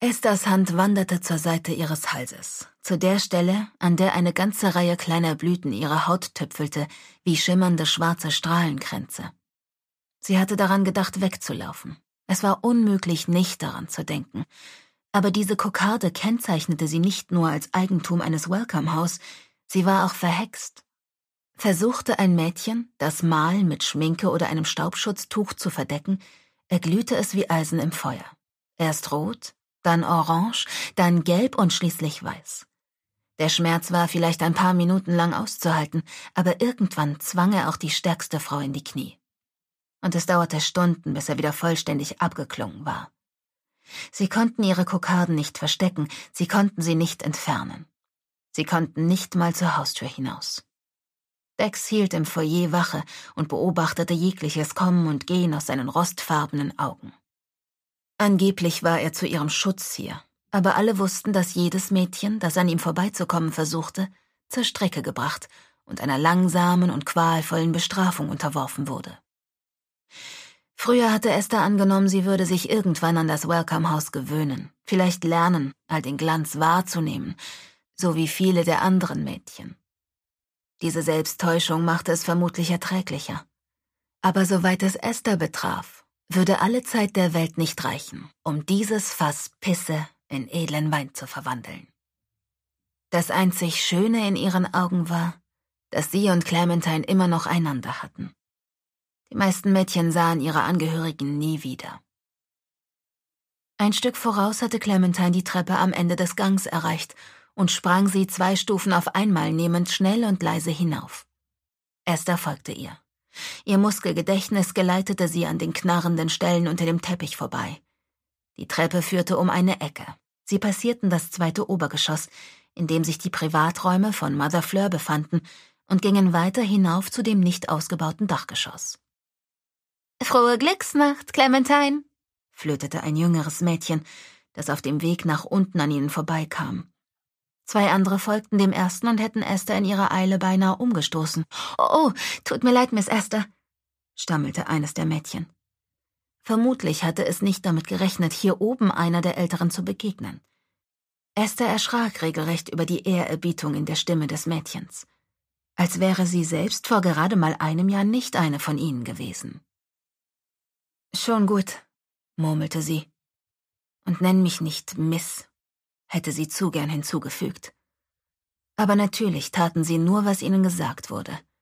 Esthers Hand wanderte zur Seite ihres Halses, zu der Stelle, an der eine ganze Reihe kleiner Blüten ihre Haut tüpfelte, wie schimmernde schwarze Strahlenkränze. Sie hatte daran gedacht, wegzulaufen. Es war unmöglich, nicht daran zu denken. Aber diese Kokarde kennzeichnete sie nicht nur als Eigentum eines Welcome House, sie war auch verhext. Versuchte ein Mädchen, das Mal mit Schminke oder einem Staubschutztuch zu verdecken, erglühte es wie Eisen im Feuer. Erst rot, dann orange, dann gelb und schließlich weiß. Der Schmerz war vielleicht ein paar Minuten lang auszuhalten, aber irgendwann zwang er auch die stärkste Frau in die Knie. Und es dauerte Stunden, bis er wieder vollständig abgeklungen war. Sie konnten ihre Kokarden nicht verstecken, sie konnten sie nicht entfernen. Sie konnten nicht mal zur Haustür hinaus. Dex hielt im Foyer Wache und beobachtete jegliches Kommen und Gehen aus seinen rostfarbenen Augen. Angeblich war er zu ihrem Schutz hier, aber alle wussten, dass jedes Mädchen, das an ihm vorbeizukommen versuchte, zur Strecke gebracht und einer langsamen und qualvollen Bestrafung unterworfen wurde. Früher hatte Esther angenommen, sie würde sich irgendwann an das Welcome House gewöhnen, vielleicht lernen, all den Glanz wahrzunehmen, so wie viele der anderen Mädchen. Diese Selbsttäuschung machte es vermutlich erträglicher. Aber soweit es Esther betraf, würde alle Zeit der Welt nicht reichen, um dieses Fass Pisse in edlen Wein zu verwandeln. Das einzig Schöne in ihren Augen war, dass sie und Clementine immer noch einander hatten. Die meisten Mädchen sahen ihre Angehörigen nie wieder. Ein Stück voraus hatte Clementine die Treppe am Ende des Gangs erreicht und sprang sie 2 Stufen auf einmal nehmend schnell und leise hinauf. Esther folgte ihr. Ihr Muskelgedächtnis geleitete sie an den knarrenden Stellen unter dem Teppich vorbei. Die Treppe führte um eine Ecke. Sie passierten das 2. Obergeschoss, in dem sich die Privaträume von Mother Fleur befanden, und gingen weiter hinauf zu dem nicht ausgebauten Dachgeschoss. »Frohe Glücksnacht, Clementine«, flötete ein jüngeres Mädchen, das auf dem Weg nach unten an ihnen vorbeikam. 2 andere folgten dem ersten und hätten Esther in ihrer Eile beinahe umgestoßen. »Oh, tut mir leid, Miss Esther«, stammelte eines der Mädchen. Vermutlich hatte es nicht damit gerechnet, hier oben einer der Älteren zu begegnen. Esther erschrak regelrecht über die Ehrerbietung in der Stimme des Mädchens. Als wäre sie selbst vor gerade mal einem Jahr nicht eine von ihnen gewesen. »Schon gut«, murmelte sie. »Und nenn mich nicht Miss«, hätte sie zu gern hinzugefügt. Aber natürlich taten sie nur, was ihnen gesagt wurde.